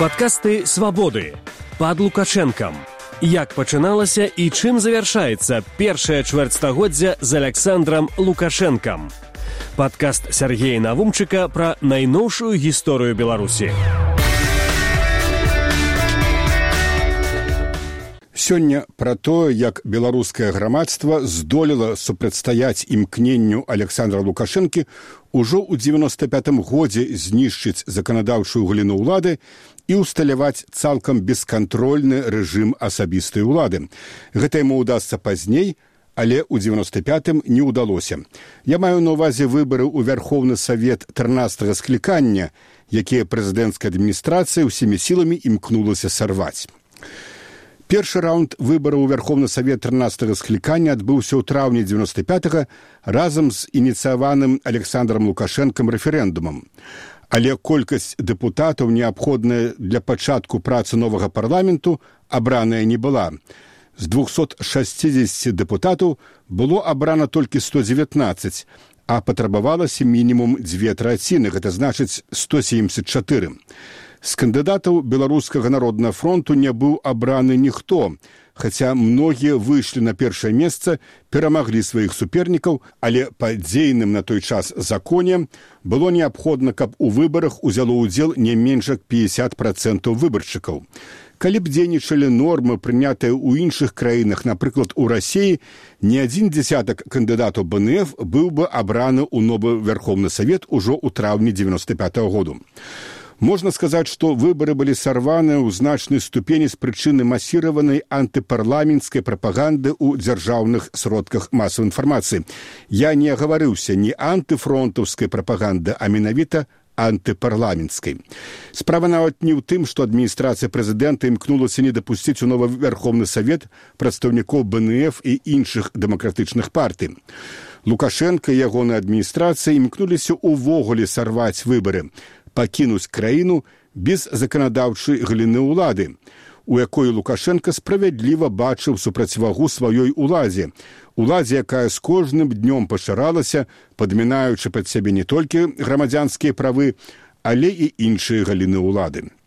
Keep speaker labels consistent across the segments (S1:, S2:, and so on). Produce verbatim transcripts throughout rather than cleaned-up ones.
S1: Падкасты «Свабоды» пад Лукашэнкам. Як пачыналася і чым завяршаецца першае чвэрцьстагоддзя з Аляксандрам Лукашэнкам. Падкаст Сяргея Навумчыка пра найноўшую гісторыю Беларусі.
S2: Сёння пра тое, як беларускае грамадства здолела супрацьстаяць імкненню Аляксандра Лукашэнкі ўжо ў дзевяноста пятым годзе знішчыць заканадаўчую галіну ўлады і ўсталяваць цалкам бескантрольны рэжым асабістай улады. Гэта яму ўдасца пазней, але ў дзевяноста пятым не ўдалося. Я маю на ўвазе выбары ў Вярхоўны Савет трынаццатага склікання, якія прэзідэнцкая адміністрацыя ўсімі сіламі імкнулася сарваць. Першы раунд выбараў у Вярхоўны Савет трынаццатага склікання адбыўся ў траўні дзевяноста пятага разам з ініцыяваным Аляксандрам Лукашэнкам рэферэндумам. Але колькасць дэпутатаў, неабходная для пачатку працы новага парламенту, абраная не была. З двухсот шасцідзесяці дэпутатаў было абрана толькі сто дзевятнаццаць, а патрабавалася мінімум дзве траціны, гэта значыць сто семдзесят чатыры. З кандыдатаў Беларускага народнага фронту не быў абраны ніхто, хаця многія выйшлі на першае месца, перамаглі сваіх супернікаў, але па дзейным на той час законе было неабходна, каб у выбарах узяло ўдзел не менш як пятьдесят процентаў выбаршчыкаў. Калі б дзейнічалі нормы, прынятыя ў іншых краінах, напрыклад, у Расіі, не адзін дзясятак кандыдатаў бэ эн эф быў бы абраны ў новы Вярхоўны Савет ужо ў траўні дзевяноста пятага году. Можна сказаць, што выбары былі сарваны ў значнай ступені з прычыны масіраванай антыпарламенцкай прапаганды ў дзяржаўных сродках масавай інфармацыі. Я не гаварыўся не антыфронтаўскай прапаганды, а менавіта антыпарламенцкай. Справа нават не ў тым, што адміністрацыя прэзідэнта імкнулася не дапусціць у новы Вярхоўны Савет прадстаўнікоў бэ эн эф і іншых дэмакратычных партый. Лукашэнка і ягонай адміністрацыі імкнуліся ўвогуле сарваць выбары, пакінуць краіну без заканадаўчай галіны ўлады, у якой Лукашэнка справядліва бачыў супрацьвагу сваёй уладзе, уладзе, якая з кожным днём пашыралася, падмінаючы пад сябе не толькі грамадзянскія правы, але і іншыя галіны ўлады.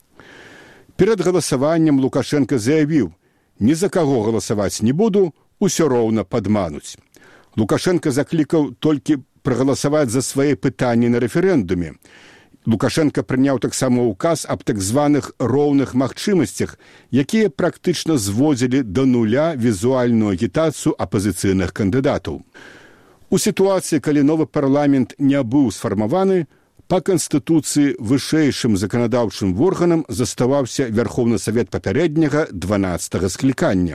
S2: Перад галасаваннем Лукашэнка заявіў: «Ні за каго галасаваць не буду, усё роўна падмануць». Лукашэнка заклікаў толькі прагаласаваць за свае пытанні на рэферэндуме. Лукашэнка прыняў таксама ўказ аб так званых роўных магчымасцях, якія практычна зводзілі да нуля візуальную агітацыю апазіцыйных кандыдатаў. У сітуацыі, калі новы парламент не быў сфармаваны, па Канстытуцыі вышэйшым заканадаўчым органам заставаўся Вярхоўны Савет папярэдняга дванаццатага склікання.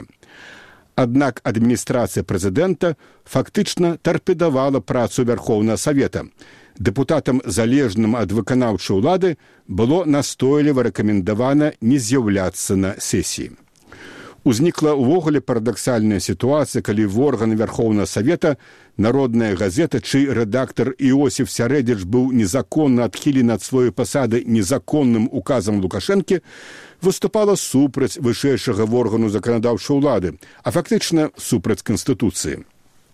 S2: Аднак адміністрацыя прэзідэнта фактычна тарпедавала працу Вярхоўнага Савета. Дэпутатам, залежным ад выканаўчай улады, было настойліва рэкамендавана не з'яўляцца на сесіі. Узнікла ўвогуле парадаксальная сітуацыя, калі в органы Вярхоўнага Савета народная газета, чый рэдактар Іосіф Сярэдзіч быў незаконна адхілены ад сваёй пасады незаконным указам Лукашэнкі, выступала супраць вышэйшага органу заканадаўчай улады, а фактычна супраць Канстытуцыі.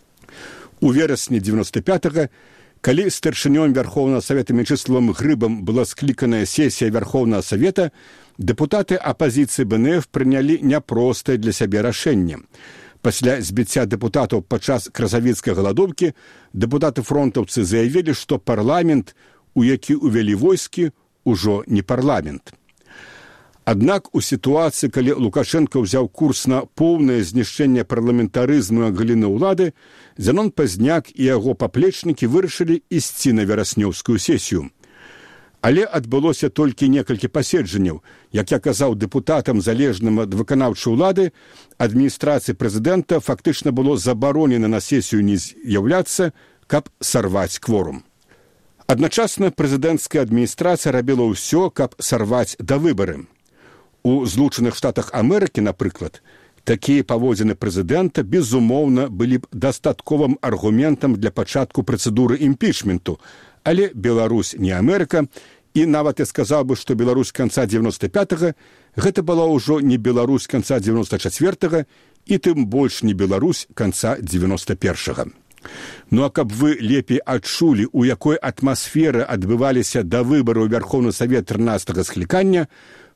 S2: У верасні дзевяноста пятага калі старшынём Вярхоўнага Савета Мячэславам Грыбам была скліканая сесія Вярхоўнага Савета, дэпутаты апазіцыі бэ эн эф прынялі няпростае для сябе рашэнне. Пасля збіцця дэпутатаў падчас красавіцкай галадоўкі дэпутаты-фронтаўцы заявілі, што парламент, у які ўвялі войскі, ужо не парламент. Аднак у сітуацыі, калі Лукашэнка ўзяў курс на поўнае знішчэнне парламентарызму і галіны ўлады, Зянон Пазняк і яго паплечнікі вырашылі ісці на вераснёўскую сесію. Але адбылося толькі некалькі паседжанняў. Як я казаў дэпутатам, залежным ад выканаўчай улады, адміністрацыі прэзідэнта фактычна было забаронена на сесію не з'яўляцца, каб сарваць кворум. Адначасна прэзідэнцкая адміністрацыя рабіла ўсё, каб сарваць да выбары. У Злучаных Штатах Амерыкі, напрыклад, такія паводзіны прэзідэнта, безумоўна, былі б дастатковым аргументам для пачатку працэдуры імпічменту, але Беларусь не Амерыка, і нават я сказаў бы, што Беларусь канца дзевяноста пятага гэта была ўжо не Беларусь канца дзевяноста чацвёртага і тым больш не Беларусь канца дзевяноста першага. Ну а каб вы лепей адчулі, у якой атмасферы адбываліся да выбараў Вярхоўны Савет трынаццатага склікання,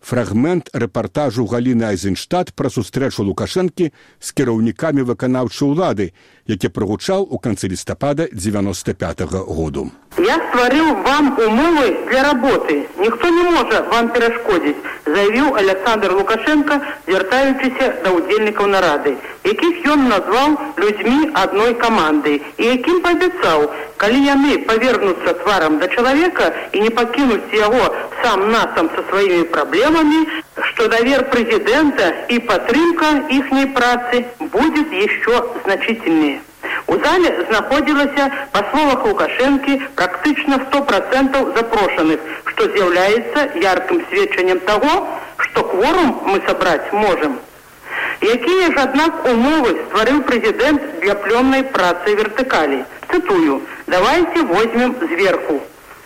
S2: фрагмент рэпартажу Галіны Айзенштадт пра сустрэчу Лукашэнкі з кіраўнікамі выканаўчай улады, які прагучаў у канцы лістапада девяносто пятого году.
S3: Я стварыў вам умовы для работы. Ніхто не можа вам перашкодзіць, заявіў Александр Лукашенко, звяртаючыся да ўдзельнікаў нарады, якіх ён назваў людзьмі адной каманды, і якім паабяцаў, калі яны павернуцца тварам да чалавека і не пакінуць яго сам-насам са сваімі праблемамі, што давер прэзідэнта і падтрымка іхняй працы будзе яшчэ значительнее. У зале знаходзілася, па словах Лукашэнкі, практычна сто процентов запрошаных, што з'яўляецца яркім сведчаннем таго, што кворум мы сабраць можам. Якія ж, аднак, умовы стварыў прэзідэнт для плённай працы вертыкалі? Цытую: «Давайте возьмем зверху».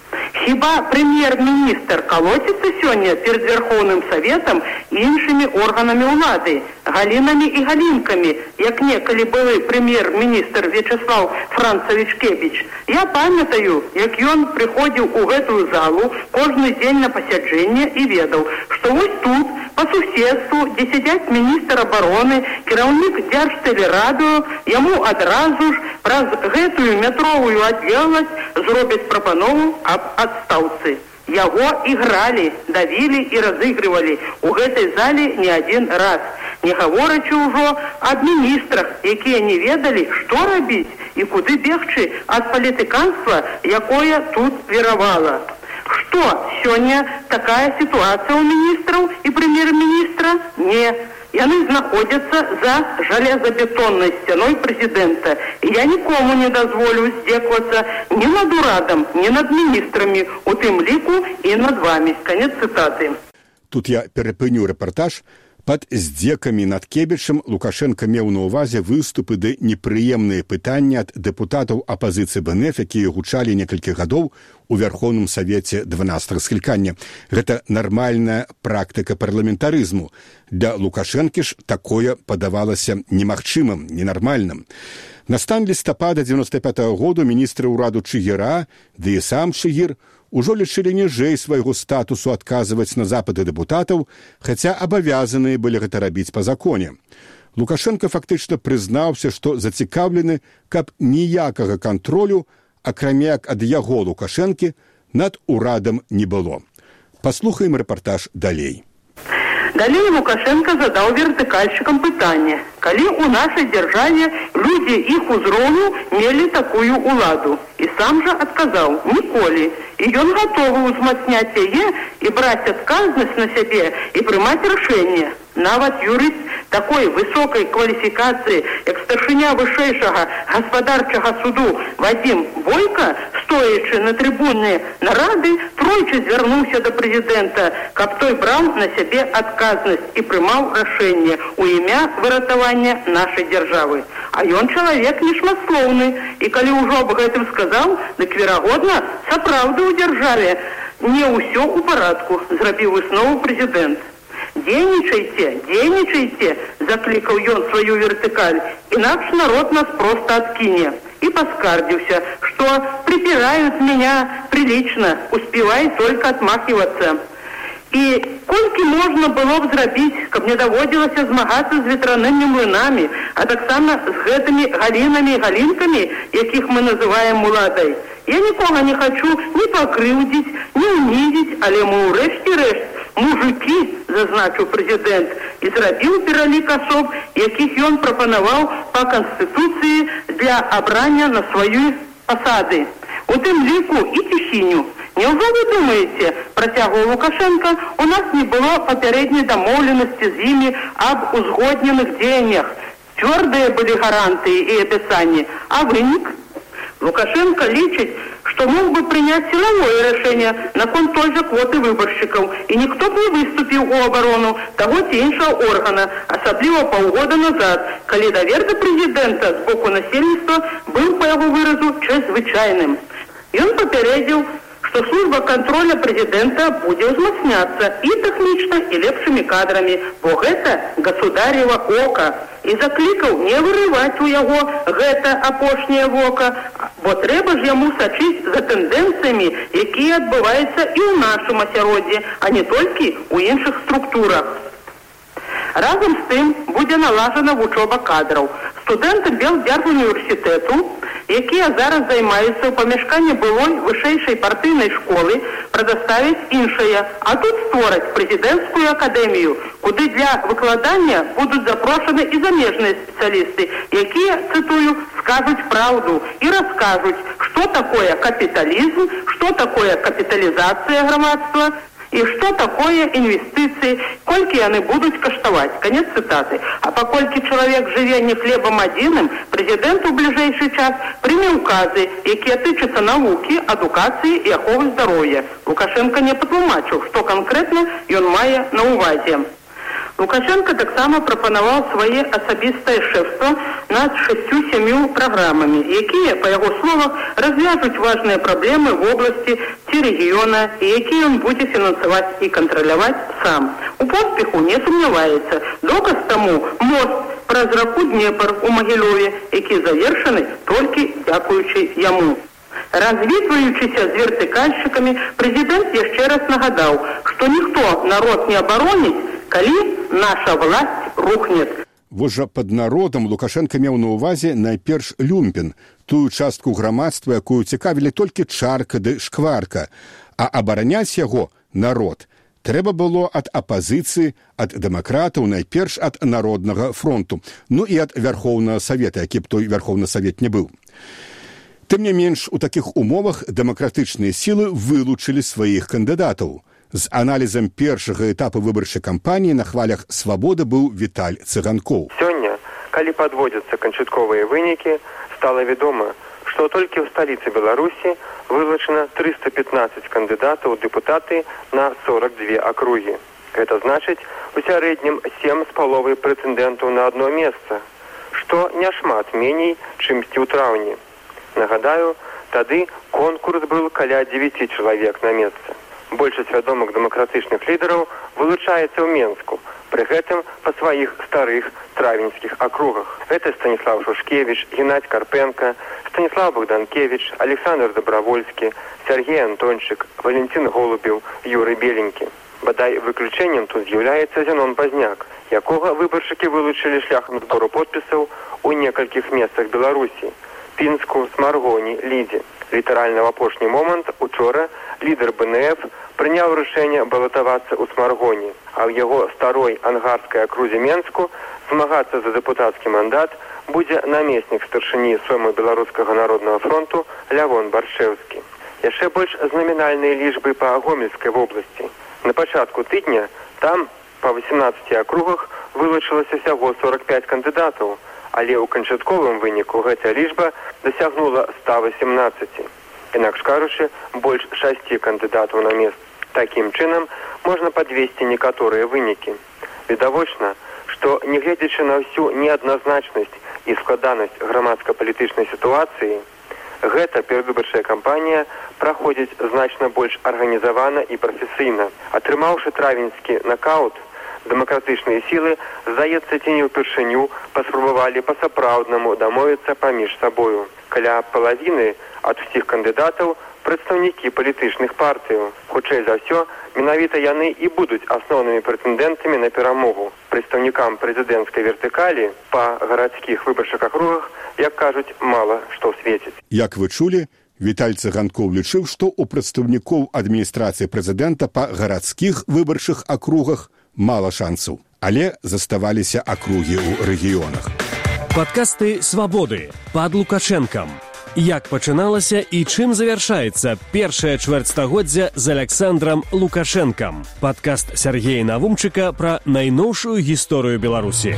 S3: Хіба прэм'ер-міністр калоціцца сёння перед Верховным Советом і іншымі органамі ўлады, галінамі і галінкамі, як некалі былы прэм'ер-міністр Вячеслав Францович Кебіч? Я памятаю, як ён прыходзіў у гэтую залу кожны дзень на пасяджэнне і ведаў, што вось тут, по суседству, дзе сядзяць міністр абароны, кіраўнік Дзяржтэлерадыё, яму адразу ж праз гэтую метровую аддзелнасць зробяць прапанову аб адстаўцы. Яго ігралі, давілі і разыгрывалі у гэтай зале не адзін раз, не гаворачы ўжо аб міністрах, якія не ведалі, што рабіць і куды бегчы ад палітыканства, якое тут віравала. Што, сёння такая сітуацыя ў міністраў і прэм'ер-міністра? Не. Яны знаходзяцца за жалезабетоннай сцяной прэзідэнта. І я нікому не дазволю здзеквацца ні над урадам, ні над міністрамі, у тым ліку і над вамі. Канец цытаты.
S2: Тут я перапыню рэпартаж. Пад здзекамі над Кебічам Лукашенко меў на ўвазе выступы ды непрыемныя пытанні ад дэпутатаў апазіцыі БНФ, якія гучалі некалькі гадоў у Верховным Савеце дванаццатага склікання. Гэта нармальная практыка парламентарызму. Для Лукашэнкі ж такое падавалася немагчымым, ненармальным. На стан лістапада девяносто пятого году міністры ўраду Чыгіра, ды і сам Чыгір, ужо лічылі ніжэй свайго статусу адказваць на запыты дэпутатаў, хаця абавязаныя былі гэта рабіць па законе. Лукашенко фактычна прызнаўся, што зацікаўлены, каб ніякага кантролю, акрамя як ад яго Лукашэнкі, над урадам не было. Паслухаем рэпартаж далей.
S3: Далей Лукашенко задаў вертыкальшчыкам пытанне: калі ў нашай дзяржаве людзі іх узроўню мелі такую ўладу? І сам жа адказаў: ніколі. І ён гатовы ўзмацняць яе і браць адказнасць на сябе і прымаць рашэнне. Нават юрыст такой высокай кваліфікацыі, як старшыня вышэйшага гаспадарчага суду Вадзім Бойка, стоячы на трыбуне нарады, тройчы звярнуўся да прэзідэнта, каб той браў на сябе адказнасць і прымаў рашэнне ў імя выратавання нашай дзяржавы. А ён чалавек нешматслоўны, і калі ўжо аб гэтым сказаў, дык верагодна, сапраўды ў дзяржаве не ўсё ў парадку, зрабіў выснову прэзідэнт. «Дзейнічайце, дзейнічайце», заклікаў ён сваю вертыкаль, «інакш народ нас проста адкіне». И поскардился, что припирают меня прилично, успевай только отмахиваться. І колькі можна было б зрабіць, каб не даводзілася змагацца з ветранымі млынамі, а таксама з гэтымі галінамі і галінкамі, якіх мы называем уладай. Я нікога не хочу ні пакрыўдзіць, ні ўнізіць, але мы ўрэшце рэшт мужыкі, зазначыў прэзідэнт, і зрабіў пералік асоб, якіх ён прапанаваў па Канстытуцыі для абрання на свае пасады. У тым ліку і Цішіню. Неужо вы думаете, працягваў Лукашенко, у нас не было папярэдняй дамоўленасці з імі аб узгодненых дзеяннях. Цвёрдыя былі гарантыі і апісанні, а вынік? Лукашенко лічыць, што мог бы прыняць сілавое рашэнне наконт той жа квоты выбаршчыкаў, і ніхто б не выступіў у абарону таго ці іншага органа, асабліва паўгода назад, калі давер да прэзідэнта з боку насельніцтва быў, па яго выразу, чрезвычайным. Ён папярэдзіў, што служба контроля прэзідэнта будзе ўзмацняцца і тэхнічна, і лепшымі кадрамі, бо гэта государева ока. І заклікаў не вырываць у яго гэта апошняе вока, бо трэба ж яму сачыць за тэндэнцыямі, якія адбываюцца і ў нашым асяроддзі, а не толькі ў іншых структурах. Разам з тым будзе налажана вучоба кадраў. Студэнты Белдзяржуніверсітэту, якія зараз займаюцца ў памяшканні былой вышэйшай партыйнай школы, прадаставяць іншае, а тут створаць прэзідэнцкую акадэмію, куды для выкладання будуць запрошаны і замежныя спецыялісты, якія, цытую, скажуць праўду і раскажуць, што такое капіталізм, што такое капіталізацыя грамадства, і што такое інвестыцыі, колькі яны будуць каштаваць. Канец цытаты. А паколькі чалавек жыве не хлебам адзіным, прэзідэнт у бліжэйшы час прыме ўказы, якія тычацца навукі, адукацыі і аховы здароўя. Лукашенко не патлумачыў, што канкрэтна ён мае на ўвазе. Лукашенко таксама прапанаваў свае асабістае шэфства над шасцю-сямю праграмамі, якія, па яго словах, развяжуць важныя праблемы в обласці ці рэгіёна, і якія ён будзе фінансаваць і кантраляваць сам. У поспеху не сумняваецца. Доказ таму мост праз раку Днепр у Магілёве, які завершаны толькі дзякуючы яму. Развітваючыся з вертыкальшчыкамі, прэзідэнт яшчэ раз нагадаў, што ніхто народ не абароніць, калі наша власць рухнет.
S2: Вось жа пад народам Лукашенко меў на ўвазе найперш люмпен, тую частку грамадства, якую цікавілі толькі чарка ды шкварка, а абараняць яго народ трэба было ад апазіцыі, ад дэмакратаў, найперш ад Народнага фронту, ну і ад Вярхоўнага Савета, які б той Вярхоўны Савет не быў. Тым не менш, у такіх умовах дэмакратычныя сілы вылучылі сваіх кандыдатаў. З аналізам першага этапа выбарчай кампаніі на хвалях свабоды быў Віталь Цыганкоў.
S4: Сёння, калі падводзяцца канчатковыя вынікі, стала вядома, што толькі ў сталіцы Беларусі вылучана трыста пятнаццаць кандыдатаў у дэпутаты на сорок две акругі. Гэта значыць, у сярэднім сем з паловай прэтэндэнтаў на адно месца, што няшмат меней, чымсьці ў траўні. Нагадаю, тады конкурс быў каля дзевяці чалавек на месца. Большасць вядомых дэмакратычных лідараў вылучаецца ў Менску, пры гэтым па сваіх старых травеньскіх акругах. Гэта Станіслав Шушкевіч, Геннадзь Карпенка, Станіслав Богданкевіч, Александр Добравольскі, Сергей Антончык, Валентин Голубеў, Юрый Беленькі. Бадай выключэннем тут з'яўляецца Зенон Пазняк, якога выбаршчыкі вылучылі шляхам збору подпісаў у некалькіх месцах Беларусі – Пінску, Смаргоні, Лідзе. Літаральна ў апошні момант учора лідар Бэ Эн Эф прыняў рашэнне балатавацца ў Смаргоні, а ў яго старой ангарскай акрузе Менску змагацца за дэпутацкі мандат будзе намеснік старшыні Сойму Беларускага народнага фронту Лявон Баршэўскі. Яшчэ больш знамінальныя лічбы па Гомельскай вобласці. На пачатку тыдня там па васемнаццаці акругах вылучылася ўсяго сорок пяць кандыдатаў, але ў канчатковым выніку гэтая лічба дасягнула ста васемнаццаці. Інакш кажучы, больш шасці кандыдатаў на месца. Такім чынам можна падвесці некаторыя вынікі. Відавочна, што, нягледзячы на ўсю неадназначнасць і складанасць грамадска-палітычнай сітуацыі, гэта перадвыбарчая кампанія праходзіць значна больш арганізавана і прафесійна. Атрымаўшы травеньскі накаут, дэмакратычныя сілы, здаецца, ці не ўпершыню паспрабавалі па-сапраўднаму дамовіцца паміж сабою. Каля палавіны ад усіх кандыдатаў прадстаўнікі палітычных партыяў. Хутчэй за ўсё, менавіта яны і будуць асноўнымі прэтэндэнтамі на перамогу. Прадстаўнікам прэзідэнцкай вертыкалі па гарадскіх выбарчых акругах, як кажуць, мала што свеціць.
S2: Як вы чулі, Віталь Цыганкоў лічыў, што ў прадстаўнікоў адміністрацыі прэзідэнта па гарадскіх выбарчых акругах мала шансаў, але заставаліся акругі ў рэгіёнах.
S1: Падкасты «Свабоды» пад Лукашэнкам. Як пачыналася і чым завяршаецца першае чвэрцьстагоддзя з Александрам Лукашэнкам. Падкаст Сергея Навумчыка пра найноўшую гісторыю Беларусі.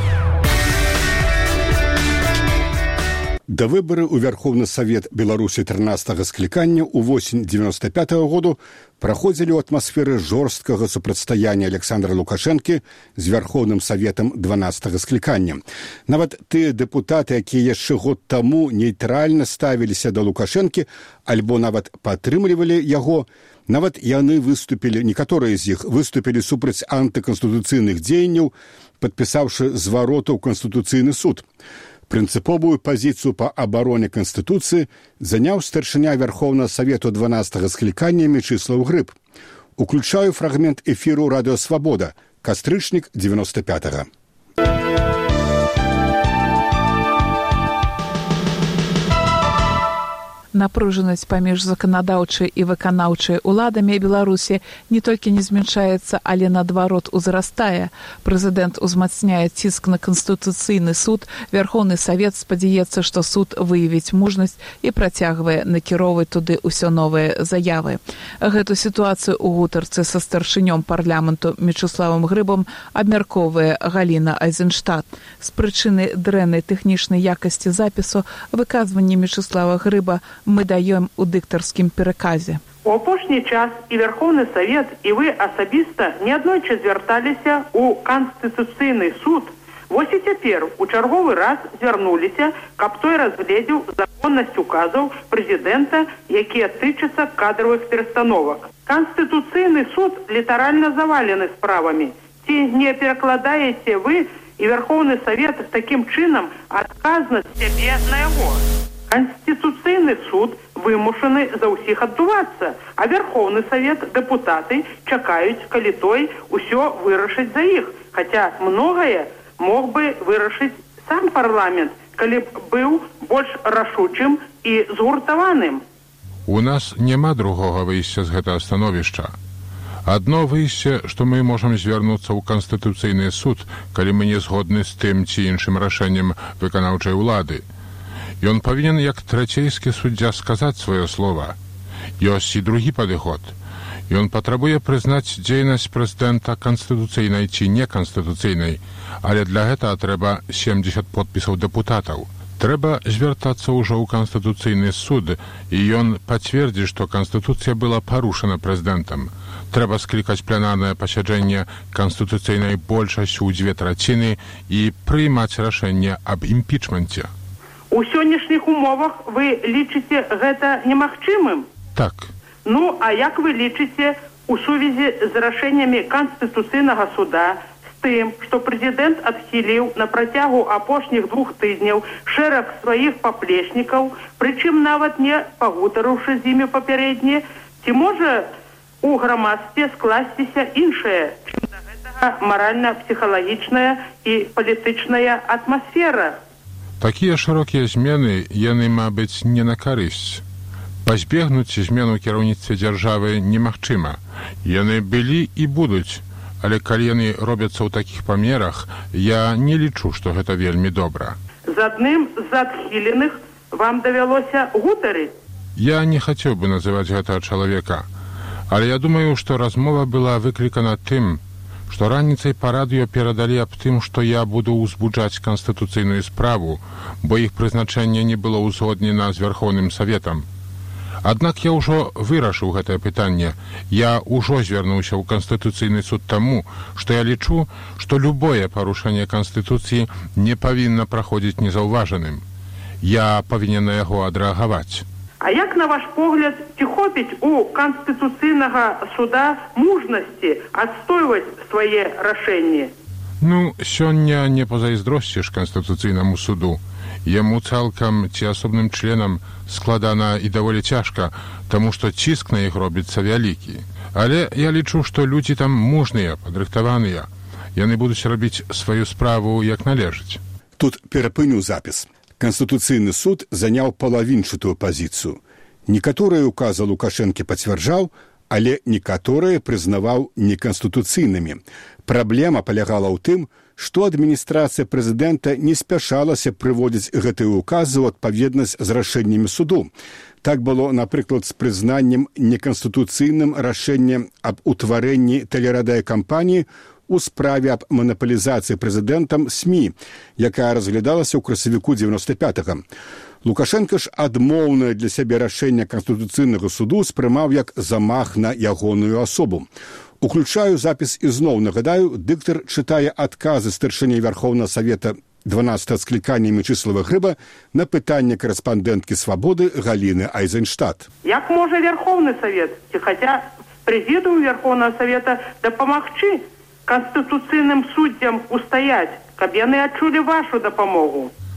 S2: Да выбары ў Вярхоўны Савет Беларусі трынаццатага склікання ў восень дзевяноста пятага году праходзілі ў атмасферы жорсткага супрацьстаяння Александра Лукашэнкі з Вярхоўным Саветам дванаццатага склікання. Нават тыя дэпутаты, якія яшчэ год таму нейтральна ставіліся да Лукашэнкі альбо нават падтрымлівалі яго, нават яны выступілі, некаторыя з іх выступілі супраць антыканстытуцыйных дзеянняў, падпісаўшы звароту ў Канстытуцыйны суд. Прынцыповую пазіцыю па абароне Канстытуцыі заняў старшыня Вярхоўнага Савету дванаццатага склікання Мячыслаў Грыб. Уключаю фрагмент эфіру «Радыё Свабода», кастрычнік дзевяносто пятага.
S5: Напружанасць паміж заканадаўчай і выканаўчай уладамі Беларусі не толькі не зменшаецца, але наадварот узрастае. Прэзідэнт узмацняе ціск на Канстытуцыйны суд, Вярхоўны Савет спадзяецца, што суд выявіць мужнасць і працягвае накіроўваць туды ўсё новыя заявы. Гэту сітуацыю ў гутарцы са старшынём парламенту Мячыславам Грыбам абмяркоўвае Галіна Айзенштадт. З прычыны дрэннай тэхнічнай якасці запісу выказванні Мячыслава Грыба мы даем у дыктарскім пераказе.
S3: У апошні час і Вярхоўны Савет, і вы асабіста неаднойчы звярталіся ў Канстытуцыйны суд. Вось і цяпер у чарговы раз звярнуліся, каб той разгледзеў законнасць указаў прэзідэнта, якія тычацца кадравых перастановак. Канстытуцыйны суд літаральна завалены справамі. Ці не перакладаеце вы і Вярхоўны Савет такім чынам адказнасць сябе на яго? Конституційний суд вимушений за усіх аддуватися, а Верховний Совет, депутати чекають, коли той усе вирішить за їх. Хоча многое мог би вирішити сам парламент, коли б був більш рашучим і згуртованим.
S6: У нас нема другого выйсця з гэтага становішча. Адно выйсце, што мы можам звярнуцца ў Канстытуцыйны суд, калі мы не згодны з тым ці іншым рашэннем выканаўчай улады. Ён павінен, як трацейскі суддзя, сказаць сваё слова. Ёсць і другі падыход. Ён патрабуе прызнаць дзейнасць прэзідэнта канстытуцыйнай ці неканстытуцыйнай, але для гэтага трэба семдзесят подпісаў дэпутатаў. Трэба звяртацца ўжо ў Канстытуцыйны суд, і ён пацвердзіць, што Канстытуцыя была парушана прэзідэнтам. Трэба склікаць пленарнае пасяджэнне канстытуцыйнай большасцю ў дзве траціны і прыймаць рашэнне аб імпічменце.
S3: У сённяшніх умовах вы лічыце гэта немагчымым?
S6: Так.
S3: Ну, а як вы лічыце у сувязі з рашэннямі Канстытуцыйнага суда з тым, што прэзідэнт адхіліў на працягу апошніх двух тыдняў шэраг сваіх паплечнікаў, прычым нават не пагутарыўшы з імі папярэдне, ці можа у грамадстве скласціся іншая, чым да гэтага маральна-псіхалагічная і палітычная атмасфера?
S6: Такія шырокія змены, яны, мабыць, не на карысць. Пазбегнуць змен у кіраўніцтве дзяржавы немагчыма. Яны былі і будуць, але калі яны робяцца ў такіх памерах, я не лічу, што гэта вельмі добра.
S3: З адным з адхіленых вам давялося гутарыць?
S6: Я не хацеў бы называць гэтага чалавека, але я думаю, што размова была выклікана тым, што раніцай па радыё перадалі аб тым, што я буду ўзбуджаць канстытуцыйную справу, бо іх прызначэнне не было ўзгоднена з Вярхоўным Саветам. Аднак я ўжо вырашыў гэтае пытанне. Я ўжо звярнуўся ў Канстытуцыйны суд таму, што я лічу, што любое парушэнне Канстытуцыі не павінна праходзіць незаўважаным. Я павінен на яго адрэагаваць.
S3: А як, на ваш погляд, ці хопіць у Канстытуцыйнага суда мужнасці адстойваць свае рашэнні?
S6: Ну, сёння не пазайздросціш Канстытуцыйнаму суду. Яму цалкам ці асобным членам складана і даволі цяжка, таму што ціск на іх робіцца вялікі. Але я лічу, што людзі там мужныя, падрыхтаваныя. Яны будуць рабіць сваю справу як належыць.
S2: Тут перапыню запіс. Канстытуцыйны суд заняў палавінчатую пазіцыю. Некаторыя указы Лукашэнкі пацвярджаў, але некаторыя прызнаваў неканстытуцыйнымі. Праблема палягала ў тым, што адміністрацыя прэзідэнта не спяшалася прыводзіць гэтыя указы ў адпаведнасць з рашэннямі суду. Так было, напрыклад, з прызнаннем неканстытуцыйным рашэння аб утварэнні тэлерадыёкампаніі у справе аб манапалізацыі прэзідэнтам СМІ, якая разглядалася ў красавіку дзевяносто пятага. Лукашенко ж адмоўнае для сябе рашэнне Канстытуцыйнага суду спрымаў як замах на ягоную асобу. Уключаю запіс ізноў. Нагадаю, дыктар чытае адказы старшыні Вярхоўнага Савета дванаццатага склікання Мячыслава Грыба на пытанне корэспандэнткі «Свабоды» Галіны Айзенштадт.
S3: Як можа Верховны Совет, ці хаця прэзідыум Верховнага Совета дапамагчы Канстытуцыйным суддзям устаяць, каб яны адчулі вашу дапамогу?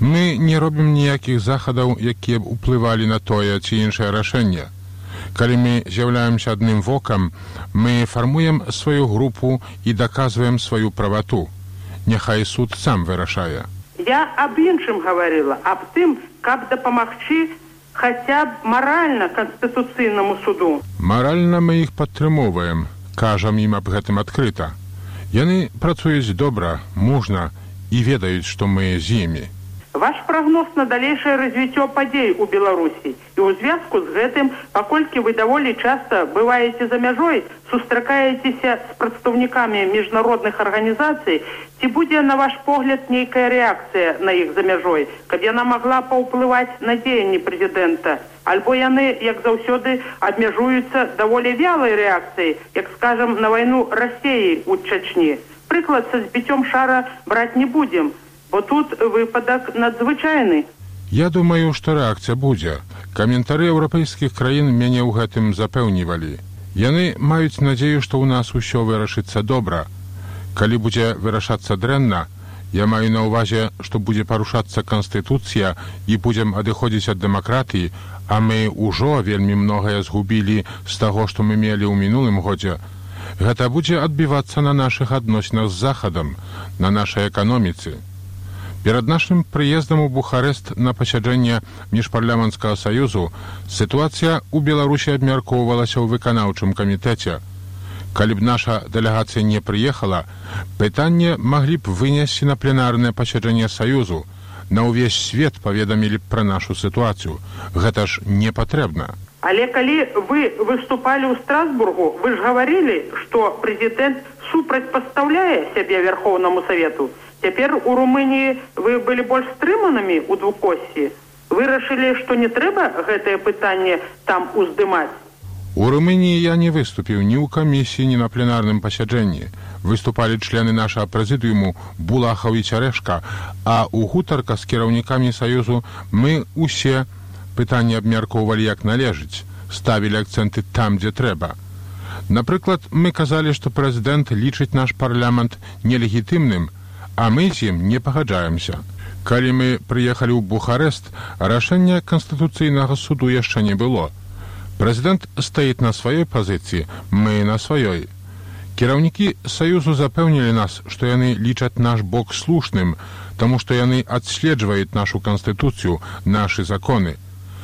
S6: Мы не робім ніякіх захадаў, якія б уплывалі на тое ці іншае рашэнне. Калі мы з'яўляемся адным вокам, мы фармуем сваю групу і даказваем сваю правату. Няхай суд сам вырашае.
S3: Я аб іншым гаварыла, аб тым, каб дапамагчы хаця б маральна Канстытуцыйнаму суду.
S6: Маральна мы іх падтрымоўваем, кажам ім аб гэтым адкрыта. Яны працуюць добра, мужна і ведаюць, што мы з імі.
S3: Ваш прогноз на далейшее развіццё падзей у Беларусі і ў звязку з гэтым, паколькі вы даволі часта бываеце за мяжой, сустракаецеся з прадстаўнікамі міжнародных арганізацый, ці будзе, на ваш погляд, нейкая рэакцыя на іх за мяжой, каб яна магла паўплываць на дзеянні прэзідэнта? Альбо яны, як заўсёды, абмяжуюцца даволі вялай рэакцыяй, як, скажам, на вайну Расіі ў Чачні. Прыклад са збіццём шара браць не будзем, бо тут выпадак надзвычайны.
S6: Я думаю, што рэакцыя будзе. Каментары еўрапейскіх краін мяне ў гэтым запэўнівалі. Яны маюць надзею, што ў нас усё вырашыцца добра. Калі будзе вырашацца дрэнна, я маю на ўвазе, што будзе парушацца Канстытуцыя і будзем адыходзіць ад дэмакратыі, а мы ўжо вельмі многае згубілі з таго, што мы мелі ў мінулым годзе. Гэта будзе адбівацца на нашых адносінах з Захадам, на нашай эканоміцы. Перад нашым прыездам у Бухарэст на пасяджэнне міжпарламенцкага саюзу сітуацыя ў Беларусі абмяркоўвалася ў выканаўчым камітэце. Калі б наша дэлегацыя не прыехала, пытанне маглі б вынесці на пленарнае пасяджэнне саюзу. На ўвесь свет паведамілі б пра нашу сітуацыю. Гэта ж не патрэбна.
S3: Але калі вы выступалі ў Страсбургу, вы ж гаварылі, што прэзідэнт супрацьпастаўляе сябе Верхоўнаму Савету. Цяпер у Румыніі вы былі больш стрыманымі ў двукоссі. Вырашылі, што не трэба гэтае пытанне там уздымаць?
S6: У Румыніі я не выступіў ні ў камісіі, ні на пленарным пасяджэнні. Выступалі члены нашага прэзідыуму Булахаў і Цярэшка, а ў гутарка з кіраўнікамі Саюзу мы ўсе пытанні абмяркоўвалі як належыць, ставілі акцэнты там, дзе трэба. Напрыклад, мы казалі, што прэзідэнт лічыць наш парламент нелегітымным, а мы з ім не пагаджаемся. Калі мы прыехалі ў Бухарэст, рашэння Канстытуцыйнага суду яшчэ не было. Прэзідэнт стаіць на сваёй пазіцыі, мы на сваёй. Кіраўнікі Саюзу запэўнілі нас, што яны лічаць наш бок слушным, таму што яны адследжваюць нашу Канстытуцыю, нашы законы.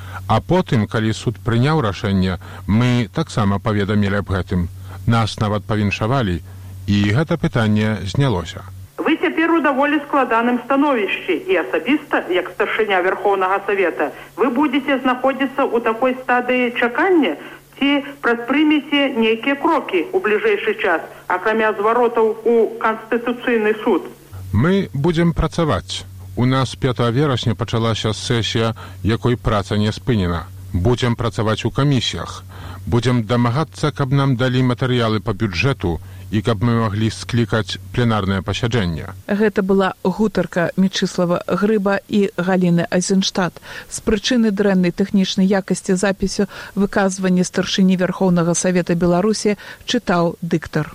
S6: А потым, калі суд прыняў рашэнне, мы таксама паведамілі аб гэтым. Нас нават павіншавалі, і гэта пытанне знялося.
S3: Вы цяпер у даволі складаным становішчы і асабіста, як старшыня Верхоўнага Савета, вы будзеце знаходзіцца ў такой стадыі чакання, ці прадпрымеце нейкія крокі ў бліжэйшы час, акрамя зваротаў у Канстытуцыйны суд?
S6: Мы будзем працаваць. У нас пятага верасня пачалася сесія, якой праца не спынена. Будзем працаваць у камісіях. Будзем дамагацца, каб нам далі матэрыялы па бюджэту і каб мы маглі склікаць пленарнае пасяджэнне.
S5: Гэта была гутарка Мечыслава Грыба і Галіны Айзенштадт. З прычыны дрэннай тэхнічнай якасці запісу выказванне старшыні Верхоўнага Савета Беларусі чытаў дыктар.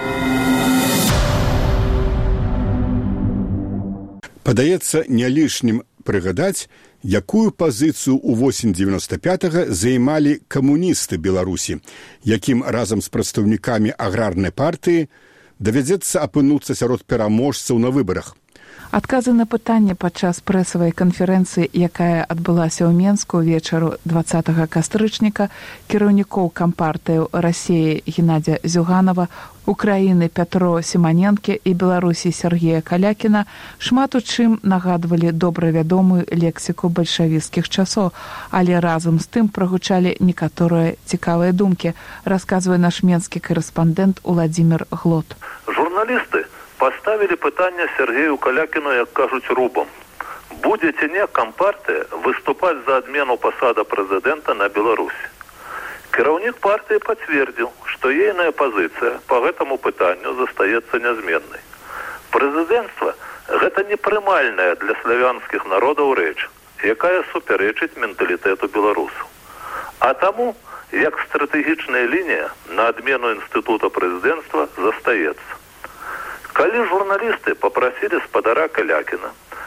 S2: Падаецца не лішнім прыгадаць, якую пазіцыю ў восень дзевяноста пятага займалі камуністы Беларусі, якім разам з прадстаўнікамі аграрнай партыі давядзецца апынуцца сярод пераможцаў на выбарах.
S5: Адказы на пытанне падчас прэсавай канферэнцыі, якая адбылася ў Менску вечару дваццатага кастрычніка, кіраўнікоў кампартыяў Расіі Геннадзя Зюганова, Украіны Пятро Сіманенкі і Беларусі Сергея Калякіна шмат у чым нагадвалі добра вядомую лексіку бальшавіцкіх часоў, але разам з тым прагучалі некаторыя цікавыя думкі, расказвае наш менскі корэспандэнт Уладзімір Глот.
S7: Журналісты поставили пытанне Сергею Калякіну, як кажуть, рубом. Будзе ці не кампартыя выступаць за адмену пасада прэзідэнта на Беларусі? Кіраўнік партыі пацвердзіў, што ейная пазіцыя па гэтаму пытанню застаецца нязменнай. Прэзідэнцтва – гэта непрымальная для славянскіх народаў рэч, якая супярэчыць менталітэту беларусаў. А таму, як стратэгічная лінія на адмену інстытута прэзідэнцтва застаецца. Калі журналісты папрасілі спадара Калякіна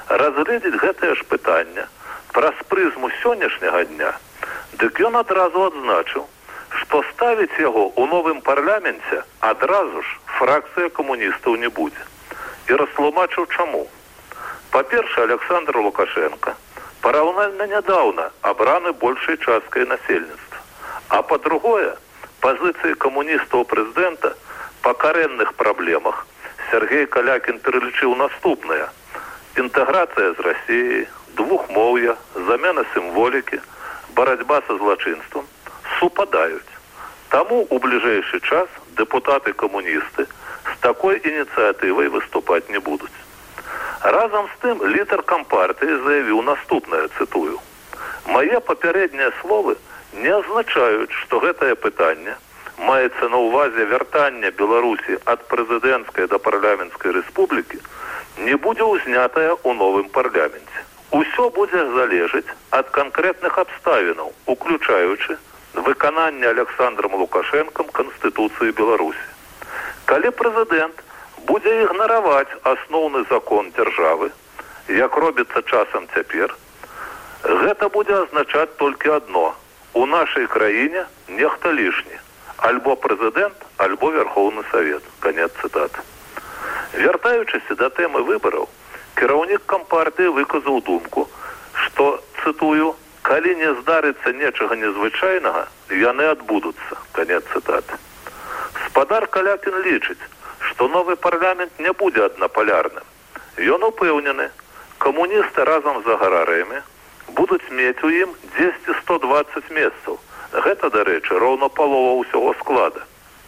S7: разгледзець гэтае ж пытанне праз прызму сённяшняга дня, дык ён адразу адзначыў, што ставіць яго ў новым парламенце адразу ж фракцыя камуністаў не будзе. І растлумачыў чаму. Па-першае, Александр Лукашенко параўнальна нядаўна абраны большай часткай насельніцтва. А па-другое, пазіцыі камуністаў прэзідэнта па карэнных праблемах Сергей Калякін пералічыў наступнае: інтэграцыя з Расіяй, двухмоўя, замена сімволікі, барацьба са злачынствам супадаюць. Таму у бліжэйшы час дэпутаты-камуністы з такой ініцыятывай выступаць не будуць. Разам з тым лідар кампартыі заявіў наступнае, цытую: «Мае папярэднія словы не азначаюць, што гэтае пытанне, маецца на ўвазе вяртання Беларусі ад прэзідэнцкай да парламенцкай рэспублікі, не будзе ўзнятая ў новым парламенце. Усё будзе залежыць ад канкрэтных абставінаў, уключаючы выкананне Александром Лукашенком Канстытуцыі Беларусі. Калі прэзідэнт будзе ігнараваць асноўны закон дзяржавы, як робіцца часам цяпер, гэта будзе азначаць толькі адно: у нашай краіне нехта лішні, альбо прэзідэнт, альбо Верхоўны Савет». Канец цытаты. Вяртаючыся да тэмы выбараў, кіраўнік кампартыі выказаў думку, што, цытую, «калі не здарыцца нечага незвычайнага, яны адбудуцца». Канец цытаты. Спадар Калякін лічыць, што новы парламент не будзе аднапалярным. Ён упэўнены, камуністы разам з агарарыямі будуць мець у ім дзесяць-сто дваццаць месцаў. Гэта, дарэчы, роўна палова ўсяго склада.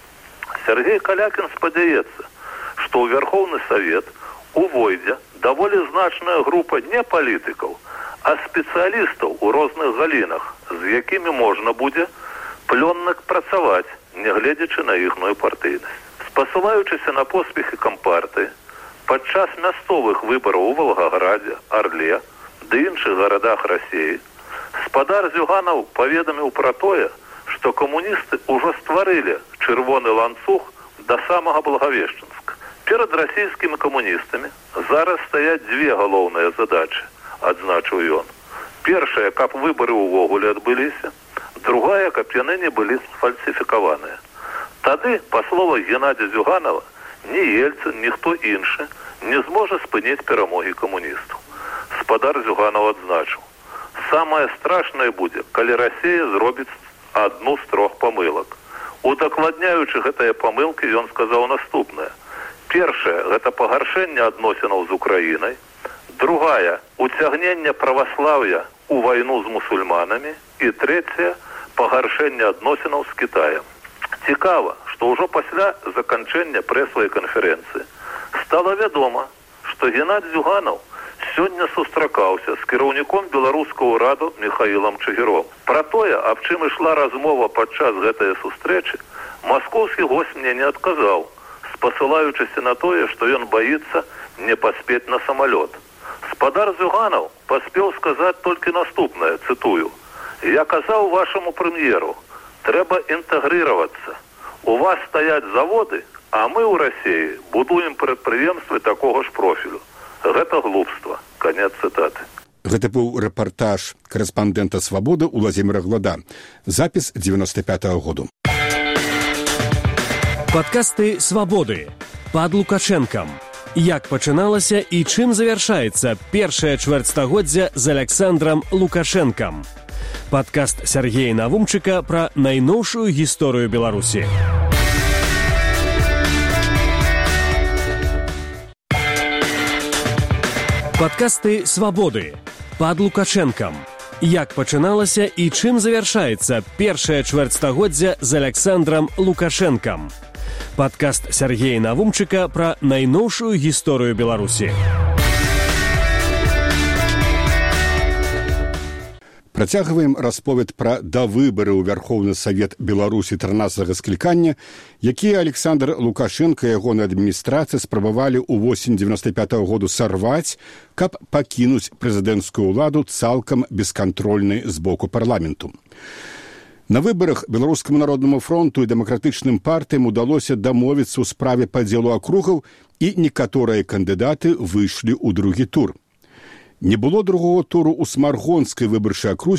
S7: Сергей Калякін спадзяецца, што ў Верхоўны Савет увойдзе даволі значная група не палітыкаў, а спецыялістаў у розных галінах, з якімі можна будзе плённа працаваць, нягледзячы на іхную партыйнасць. Спасылаючыся на поспехі кампартыі, падчас мясцовых выбараў у Волгаградзе, Арле ды іншых гарадах Расіі, спадар Зюганаў паведаміў пра тое, што камуністы ўжо стварылі чырвоны ланцуг да самага Благавешчынска. Перад расійскімі камуністамі зараз стаяць дзве галоўныя задачы, адзначыў ён. Першая, каб выбары ўвогуле адбыліся, другая, каб яны не былі сфальсіфікаваныя. Тады, па словах Геннадзя Зюганова, ні Ельцын, ніхто іншы не зможа спыніць перамогі камуністаў. Спадар Зюганов адзначыў: «Самае страшнае будзе, калі Расія зробіць адну з трох памылак». Удакладняючы гэтыя памылкі, ён сказаў наступнае: «Першае – гэта пагаршэнне адносінаў з Украінай. Другая – уцягненне праваслаўя ў вайну з мусульманамі. І трэцяе – пагаршэнне адносінаў з Кітаем». Цікава, што ўжо пасля заканчэння прэсавай канферэнцыі стала вядома, што Геннадзь Зюганаў сёння сустракаўся з кіраўніком беларускага ўраду Міхаілам Чыгіром. Пра тое, аб чым ішла размова падчас гэтай сустрэчы, маскоўскі госць мне не адказаў, спасылаючыся на тое, што ён баіцца не паспець на самалёт. Спадар Зюганаў паспеў сказаць толькі наступнае, цытую: «Я казаў вашаму прэм'еру, трэба інтэгрыравацца. У вас стаяць заводы, а мы ў Расіі будуем прадпрыемствы такога ж профілю. Гэта глупства». Канец цытаты.
S2: Гэта быў рэпартаж корэспандэнта «Свабоды» Уладзіміра Глада. Запіс дзевяносто пятого году.
S1: Падкасты «Свабоды» пад Лукашэнкам. Як пачыналася і чым завяршаецца першае чвэрцьстагоддзя з Александрам Лукашэнкам. Падкаст Сергея Навумчыка пра найноўшую гісторыю Беларусі. Падкасты «Свабоды» пад Лукашэнкам. Як пачыналася і чым завяршаецца першае чвэрцьстагоддзя з Александрам Лукашэнкам. Падкаст Сергея Навумчыка пра найноўшую гісторыю Беларусі.
S2: Працягваем расповед пра давыбары ў Верхоўны Савет Беларусі трынаццатага склікання, якія Александр Лукашенко і ягоная адміністрацыя спрабавалі ў восень дзевяносто пятого году сарваць, каб пакінуць прэзідэнцкую ўладу цалкам бескантрольнай з боку парламенту. На выбарах Беларускаму народнаму фронту і дэмакратычным партыям удалося дамовіцца ў справе падзелу акругаў, і некаторыя кандыдаты выйшлі ў другі тур. Не было другого туру ў смаргонскай выбарчай акрузе